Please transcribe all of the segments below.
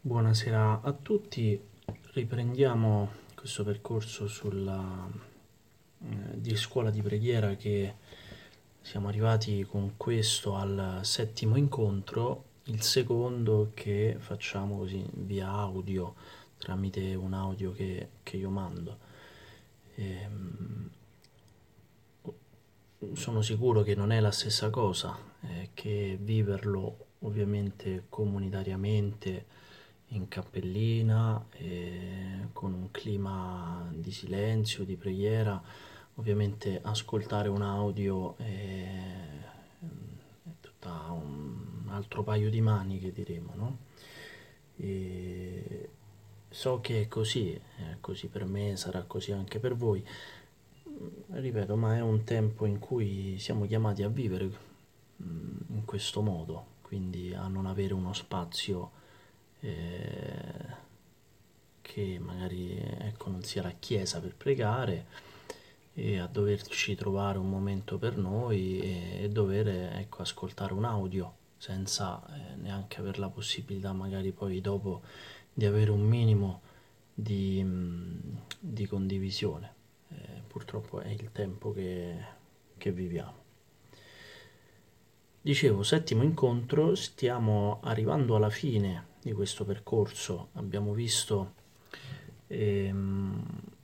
Buonasera a tutti, riprendiamo questo percorso di scuola di preghiera che siamo arrivati con questo al settimo incontro, il secondo che facciamo così via audio, tramite un audio che io mando. Ehm, Sono sicuro che non è la stessa cosa, che viverlo ovviamente comunitariamente in cappellina, con un clima di silenzio, di preghiera. Ovviamente ascoltare un audio è tutto un altro paio di maniche, diremo, no? E so che è così per me, sarà così anche per voi. Ripeto, ma è un tempo in cui siamo chiamati a vivere in questo modo, quindi a non avere uno spazio eh, che magari ecco, non sia la chiesa per pregare e a doverci trovare un momento per noi e dover ecco, ascoltare un audio senza neanche avere la possibilità magari poi dopo di avere un minimo di condivisione. Purtroppo è il tempo che viviamo. Dicevo, settimo incontro, stiamo arrivando alla fine di questo percorso. Ehm,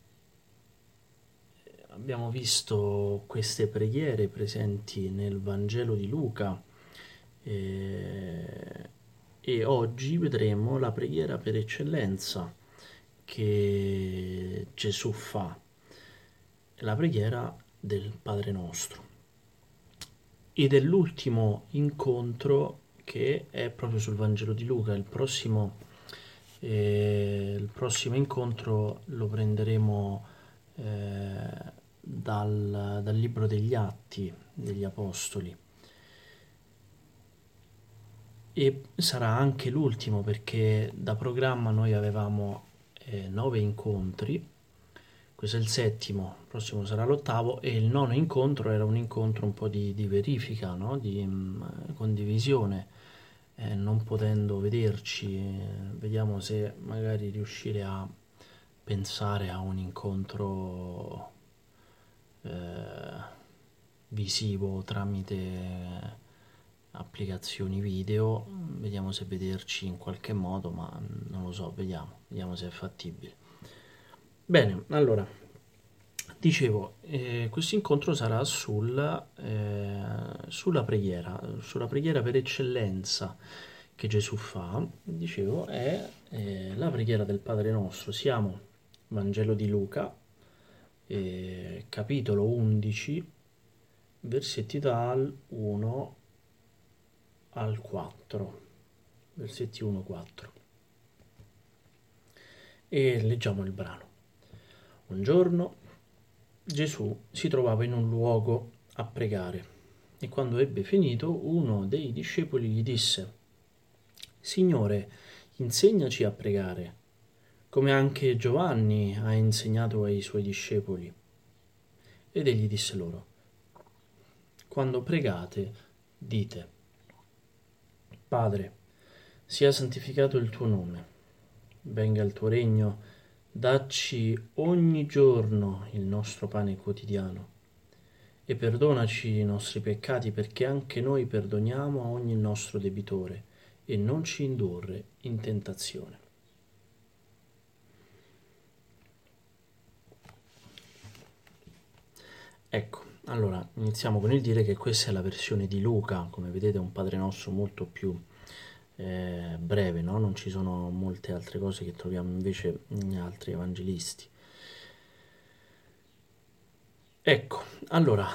abbiamo visto queste preghiere presenti nel Vangelo di Luca eh, e oggi vedremo la preghiera per eccellenza che Gesù fa, la preghiera del Padre nostro. Ed è l'ultimo incontro che è proprio sul Vangelo di Luca. Il prossimo incontro lo prenderemo dal libro degli Atti degli Apostoli e sarà anche l'ultimo perché da programma noi avevamo 9 incontri. Questo è il settimo, il prossimo sarà l'ottavo e il nono incontro era un incontro un po' di verifica, no? Di condivisione, non potendo vederci, vediamo se magari riuscire a pensare a un incontro eh, visivo tramite applicazioni video, vediamo se vederci in qualche modo, ma non lo so, vediamo se è fattibile. Bene, allora, dicevo, questo incontro sarà sulla preghiera per eccellenza che Gesù fa, dicevo, è la preghiera del Padre Nostro. Siamo Vangelo di Luca, capitolo 11, versetti dal 1 al 4, versetti 1-4. E leggiamo il brano. Un giorno Gesù si trovava in un luogo a pregare e quando ebbe finito uno dei discepoli gli disse: Signore, insegnaci a pregare, come anche Giovanni ha insegnato ai suoi discepoli. Ed egli disse loro: Quando pregate, dite: Padre, sia santificato il tuo nome, venga il tuo regno, dacci ogni giorno il nostro pane quotidiano e perdonaci i nostri peccati perché anche noi perdoniamo a ogni nostro debitore e non ci indurre in tentazione. Ecco, allora iniziamo con il dire che questa è la versione di Luca, come vedete è un Padre Nostro molto più breve, no? Non ci sono molte altre cose che troviamo invece in altri evangelisti. Ecco, allora,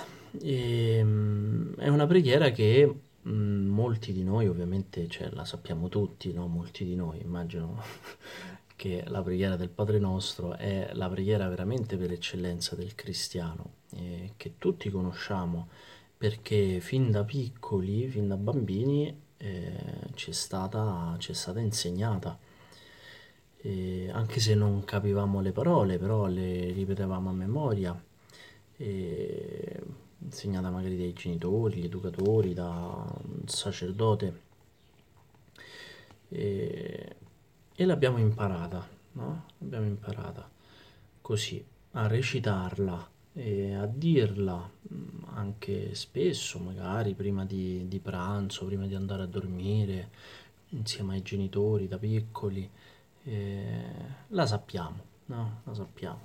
è una preghiera che molti di noi ovviamente, cioè, la sappiamo tutti, no? Molti di noi immagino che la preghiera del Padre Nostro è la preghiera veramente per eccellenza del cristiano, che tutti conosciamo perché fin da piccoli, fin da bambini, ci è stata insegnata. Anche se non capivamo le parole, però le ripetevamo a memoria, e insegnata magari dai genitori, gli educatori, da un sacerdote. E, e l'abbiamo imparata, no? L'abbiamo imparata così, a recitarla e a dirla anche spesso, magari prima di pranzo, prima di andare a dormire, insieme ai genitori da piccoli. La sappiamo, no? La sappiamo.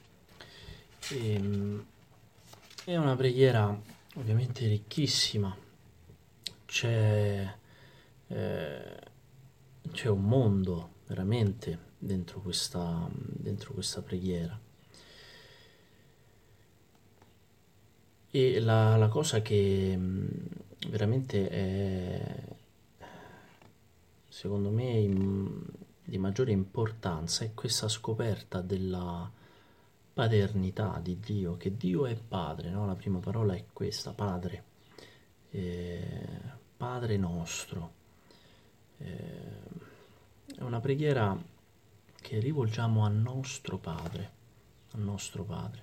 E, è una preghiera ovviamente ricchissima. C'è, eh, c'è un mondo veramente dentro questa preghiera. E la cosa che veramente è, secondo me, di maggiore importanza è questa scoperta della paternità di Dio, che Dio è Padre, no? La prima parola è questa, Padre, Padre nostro. È una preghiera che rivolgiamo a nostro Padre, al nostro Padre.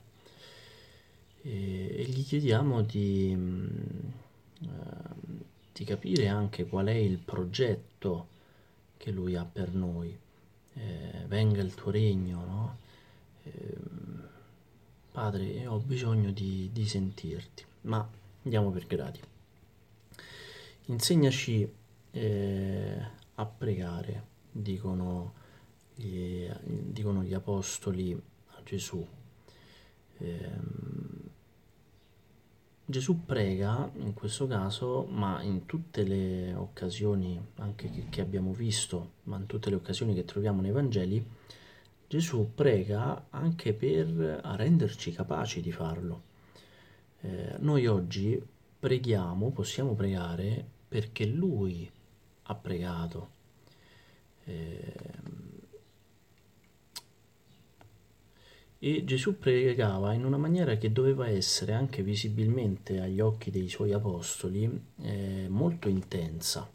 E gli chiediamo di capire anche qual è il progetto che Lui ha per noi. Venga il tuo regno, no? Padre, io ho bisogno di sentirti, ma andiamo per gradi. Insegnaci a pregare, dicono gli apostoli a Gesù. Gesù prega in questo caso, ma in tutte le occasioni anche che abbiamo visto, ma in tutte le occasioni che troviamo nei Vangeli, Gesù prega anche per renderci capaci di farlo. Noi oggi preghiamo, possiamo pregare perché Lui ha pregato. E Gesù pregava in una maniera che doveva essere anche visibilmente agli occhi dei suoi apostoli molto intensa.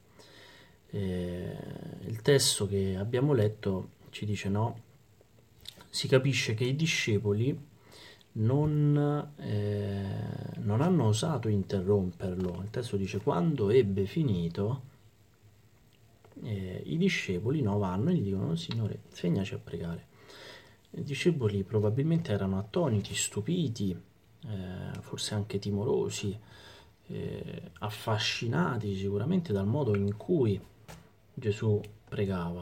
Il testo che abbiamo letto ci dice no, si capisce che i discepoli non hanno osato interromperlo. Il testo dice quando ebbe finito i discepoli no, vanno e gli dicono Signore, insegnaci a pregare. I discepoli probabilmente erano attoniti, stupiti, forse anche timorosi, affascinati sicuramente dal modo in cui Gesù pregava.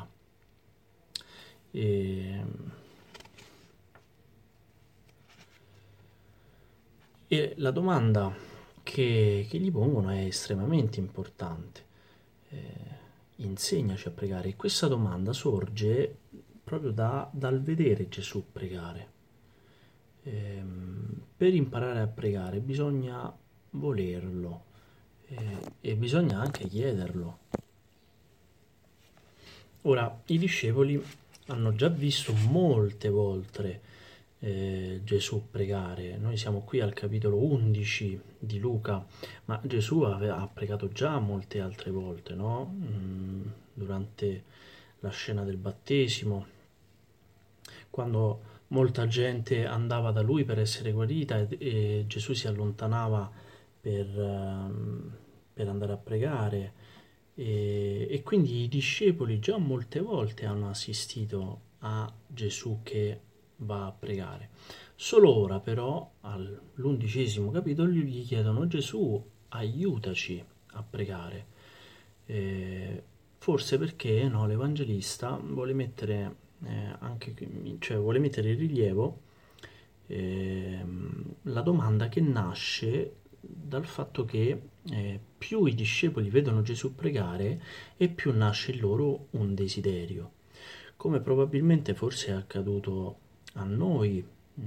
E la domanda che gli pongono è estremamente importante. Insegnaci a pregare. E questa domanda sorge proprio dal vedere Gesù pregare. Per imparare a pregare bisogna volerlo e bisogna anche chiederlo. Ora, i discepoli hanno già visto molte volte Gesù pregare. Noi siamo qui al capitolo 11 di Luca, ma Gesù ha pregato già molte altre volte, no? Durante la scena del battesimo, quando molta gente andava da lui per essere guarita e Gesù si allontanava per andare a pregare. E quindi i discepoli già molte volte hanno assistito a Gesù che va a pregare. Solo ora però, all'11° capitolo, gli chiedono Gesù, aiutaci a pregare. Forse perché no, l'Evangelista vuole mettere vuole mettere in rilievo la domanda che nasce dal fatto che più i discepoli vedono Gesù pregare e più nasce in loro un desiderio, come probabilmente forse è accaduto a noi,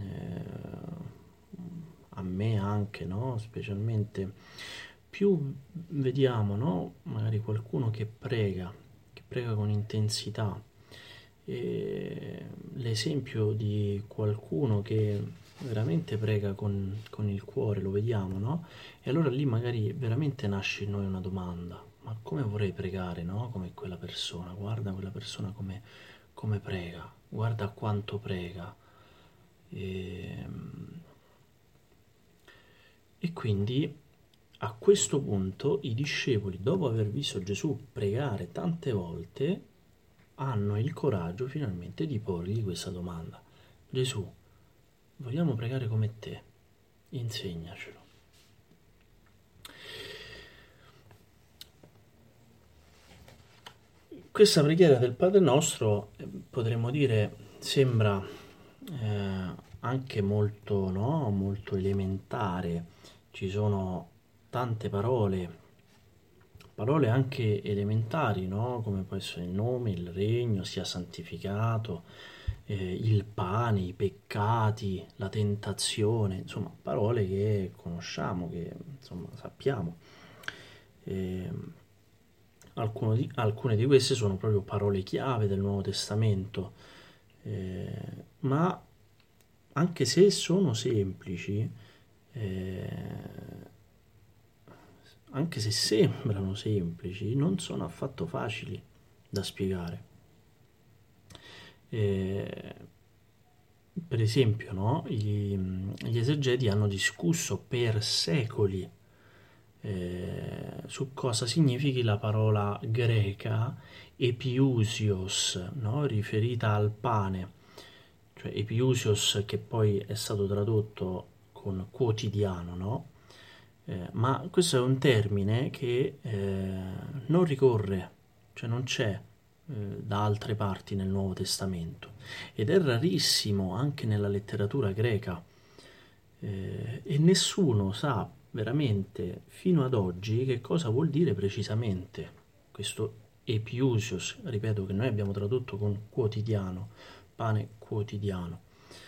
a me anche, no? Specialmente più vediamo, no? Magari qualcuno che prega con intensità. E l'esempio di qualcuno che veramente prega con il cuore, lo vediamo, no? E allora lì magari veramente nasce in noi una domanda, ma come vorrei pregare, no? Come quella persona, guarda quella persona come prega, guarda quanto prega. E quindi a questo punto i discepoli, dopo aver visto Gesù pregare tante volte, hanno il coraggio finalmente di porgli questa domanda. Gesù, vogliamo pregare come te, insegnacelo. Questa preghiera del Padre Nostro, potremmo dire, sembra anche molto, no? Molto elementare. Ci sono tante parole anche elementari, no? Come può essere il nome, il regno, sia santificato, il pane, i peccati, la tentazione, insomma, parole che conosciamo, che insomma sappiamo. Alcune di queste sono proprio parole chiave del Nuovo Testamento, ma anche se sono semplici, anche se sembrano semplici, non sono affatto facili da spiegare. Per esempio, no? Gli esegeti hanno discusso per secoli su cosa significhi la parola greca epiousios, no? Riferita al pane, cioè epiousios che poi è stato tradotto con quotidiano, no? Ma questo è un termine che non ricorre, cioè non c'è da altre parti nel Nuovo Testamento ed è rarissimo anche nella letteratura greca e nessuno sa veramente fino ad oggi che cosa vuol dire precisamente questo epiousios, ripeto che noi abbiamo tradotto con quotidiano, pane quotidiano.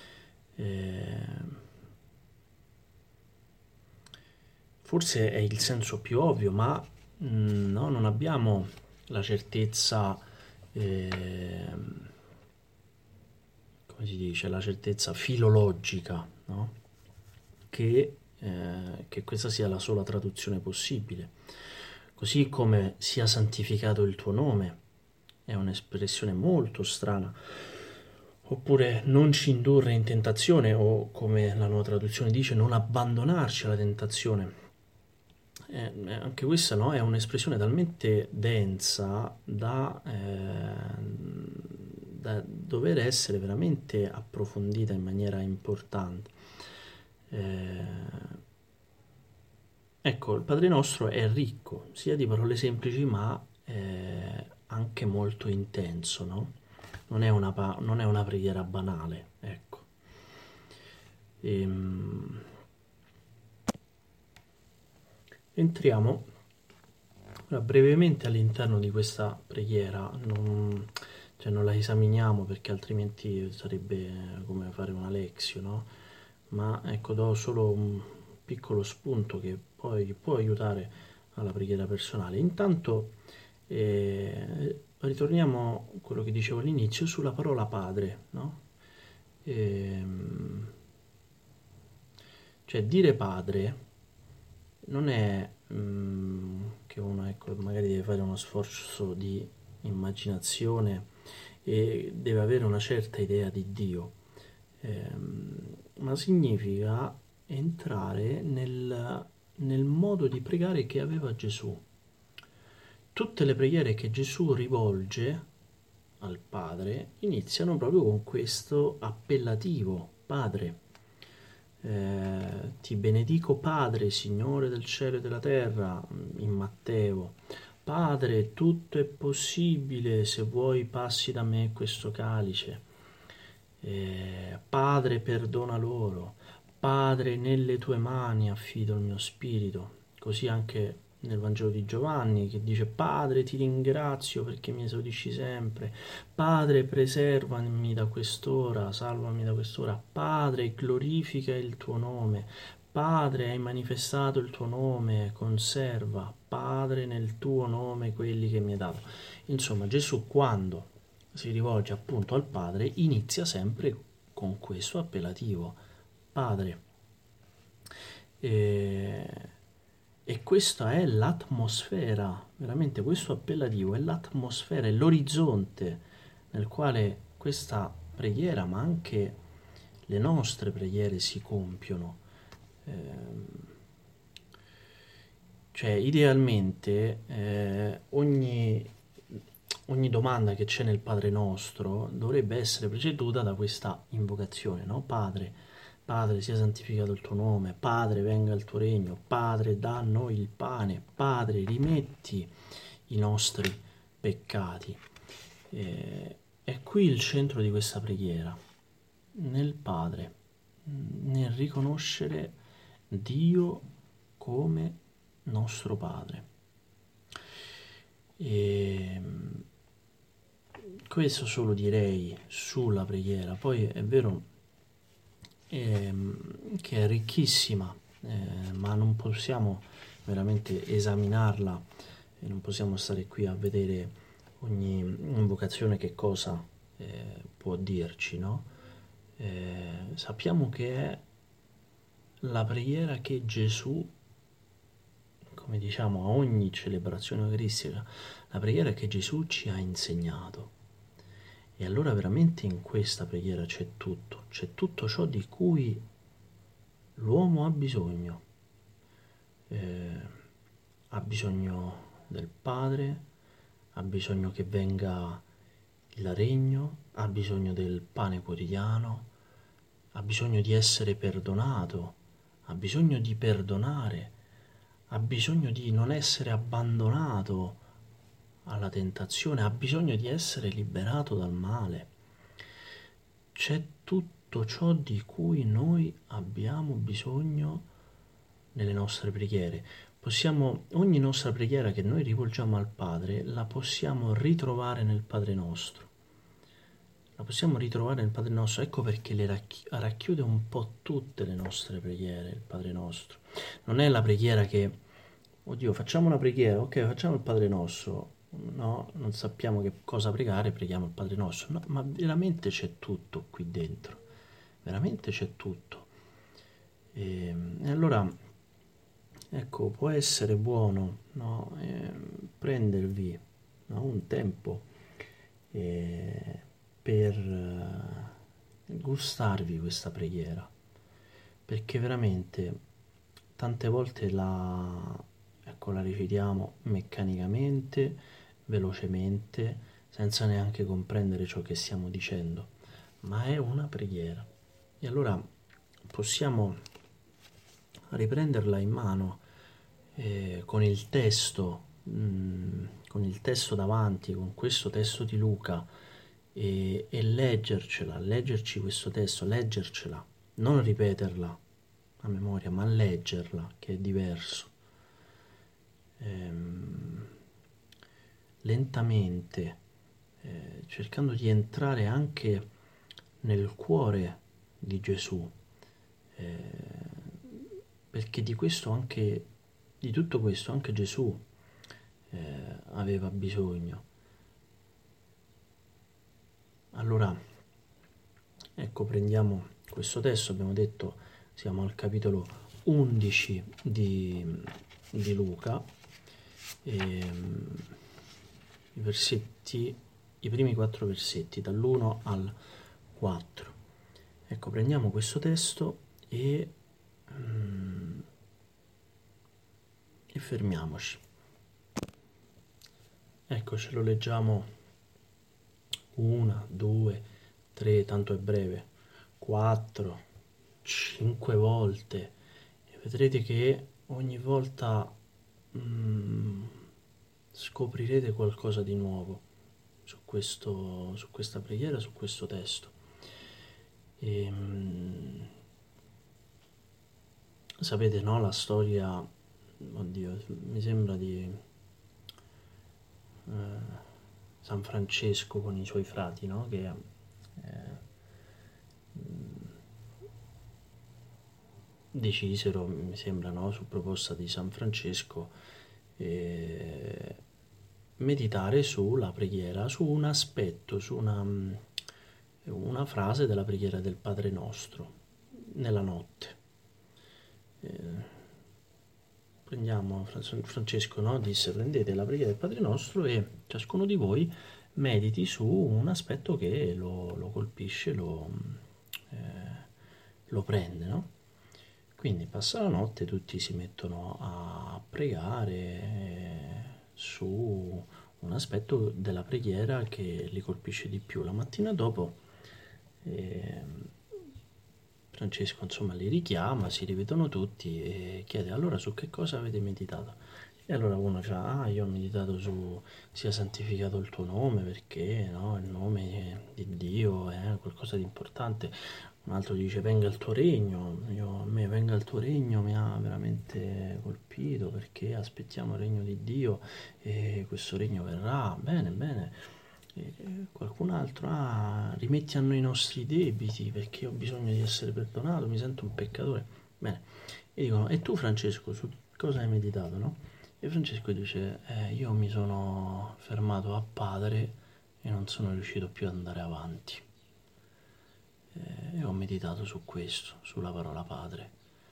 Forse è il senso più ovvio, ma no, non abbiamo la certezza, come si dice, la certezza filologica, no? Che questa sia la sola traduzione possibile. Così come sia santificato il tuo nome, è un'espressione molto strana. Oppure non ci indurre in tentazione, o come la nuova traduzione dice, non abbandonarci alla tentazione. Anche questa, no, è un'espressione talmente densa da dover essere veramente approfondita in maniera importante. Ecco, il Padre Nostro è ricco sia di parole semplici ma anche molto intenso, no? Non è una preghiera banale, ecco. Entriamo brevemente all'interno di questa preghiera, non la esaminiamo perché altrimenti sarebbe come fare una lezione, no? Ma ecco, do solo un piccolo spunto che poi può aiutare alla preghiera personale. Intanto ritorniamo a quello che dicevo all'inizio sulla parola padre, no? Cioè dire padre non è che uno ecco, magari deve fare uno sforzo di immaginazione e deve avere una certa idea di Dio, ma significa entrare nel modo di pregare che aveva Gesù. Tutte le preghiere che Gesù rivolge al Padre iniziano proprio con questo appellativo, Padre. Ti benedico Padre, Signore del cielo e della terra, in Matteo. Padre, tutto è possibile, se vuoi passi da me questo calice. Padre, perdona loro. Padre, nelle tue mani affido il mio spirito. Così anche nel Vangelo di Giovanni che dice Padre, ti ringrazio perché mi esaudisci sempre. Padre, preservami da quest'ora, salvami da quest'ora. Padre, glorifica il tuo nome. Padre, hai manifestato il tuo nome, conserva, Padre, nel tuo nome quelli che mi hai dato. Insomma, Gesù quando si rivolge appunto al Padre inizia sempre con questo appellativo, Padre. E questa è l'atmosfera, veramente questo appellativo è l'atmosfera, è l'orizzonte nel quale questa preghiera, ma anche le nostre preghiere si compiono. Cioè idealmente ogni ogni domanda che c'è nel Padre nostro dovrebbe essere preceduta da questa invocazione, no? Padre, Padre, sia santificato il tuo nome, Padre, venga il tuo regno, Padre, dà a noi il pane, Padre, rimetti i nostri peccati. È qui il centro di questa preghiera, nel Padre, nel riconoscere Dio come nostro Padre. E questo solo direi sulla preghiera. Poi è vero che è ricchissima, ma non possiamo veramente esaminarla e non possiamo stare qui a vedere ogni invocazione che cosa può dirci, no? Sappiamo che è la preghiera che Gesù, come diciamo a ogni celebrazione eucaristica, la preghiera che Gesù ci ha insegnato. E allora veramente in questa preghiera c'è tutto ciò di cui l'uomo ha bisogno. Ha bisogno del Padre, ha bisogno che venga il regno, ha bisogno del pane quotidiano, ha bisogno di essere perdonato, ha bisogno di perdonare, ha bisogno di non essere abbandonato alla tentazione, ha bisogno di essere liberato dal male. C'è tutto ciò di cui noi abbiamo bisogno nelle nostre preghiere. Ogni nostra preghiera che noi rivolgiamo al Padre la possiamo ritrovare nel Padre nostro. La possiamo ritrovare nel Padre nostro, ecco perché racchiude un po' tutte le nostre preghiere, il Padre nostro. Non è la preghiera che, oddio, facciamo una preghiera, ok, facciamo il Padre nostro, no, non sappiamo che cosa pregare, preghiamo il Padre nostro, no, ma veramente c'è tutto qui dentro, veramente c'è tutto. E allora, ecco, può essere buono, no, prendervi, no, un tempo per gustarvi questa preghiera, perché veramente tante volte la recitiamo meccanicamente, velocemente, senza neanche comprendere ciò che stiamo dicendo, ma è una preghiera. E allora possiamo riprenderla in mano con il testo davanti, con questo testo di Luca, e leggerci questo testo, leggercela, non ripeterla a memoria, ma leggerla, che è diverso. Lentamente, cercando di entrare anche nel cuore di Gesù, perché di tutto questo anche Gesù aveva bisogno. Allora, ecco, prendiamo questo testo, abbiamo detto, siamo al capitolo 11 di Luca, i primi 4 versetti, dall'1 al 4. Ecco, prendiamo questo testo e fermiamoci. Ecco, ce lo leggiamo 1, 2, 3, tanto è breve, 4, 5 volte, e vedrete che ogni volta scoprirete qualcosa di nuovo su questa preghiera, su questo testo. Sapete, no, la storia, oddio, mi sembra di San Francesco con i suoi frati, no? Che decisero, mi sembra, no? Su proposta di San Francesco, meditare sulla preghiera, su un aspetto, su una frase della preghiera del Padre Nostro nella notte. Prendiamo, Francesco, no? Disse: prendete la preghiera del Padre Nostro e ciascuno di voi mediti su un aspetto che lo colpisce, lo prende, no? Quindi passa la notte, tutti si mettono a pregare su un aspetto della preghiera che li colpisce di più. La mattina dopo Francesco insomma li richiama, si rivedono tutti e chiede allora su che cosa avete meditato? E allora uno dice, ah, io ho meditato su sia santificato il tuo nome perché no, il nome di Dio è qualcosa di importante. Un altro dice venga il tuo regno, a me venga il tuo regno mi ha veramente colpito perché aspettiamo il regno di Dio e questo regno verrà. Bene, bene. E qualcun altro, ah, rimetti a noi i nostri debiti perché ho bisogno di essere perdonato, mi sento un peccatore. Bene. E dicono, e tu Francesco, su cosa hai meditato, no? E Francesco dice, io mi sono fermato a padre e non sono riuscito più ad andare avanti. E ho meditato su questo, sulla parola padre,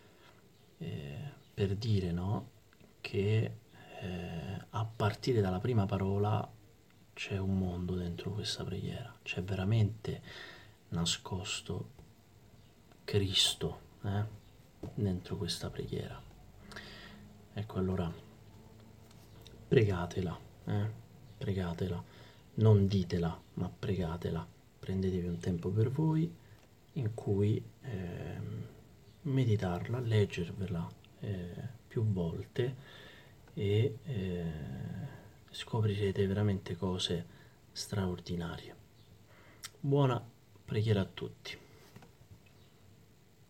per dire, no, che a partire dalla prima parola c'è un mondo dentro questa preghiera, c'è veramente nascosto Cristo dentro questa preghiera. Ecco allora, pregatela, pregatela, non ditela, ma pregatela, prendetevi un tempo per voi in cui meditarla, leggervela più volte e scoprirete veramente cose straordinarie. Buona preghiera a tutti.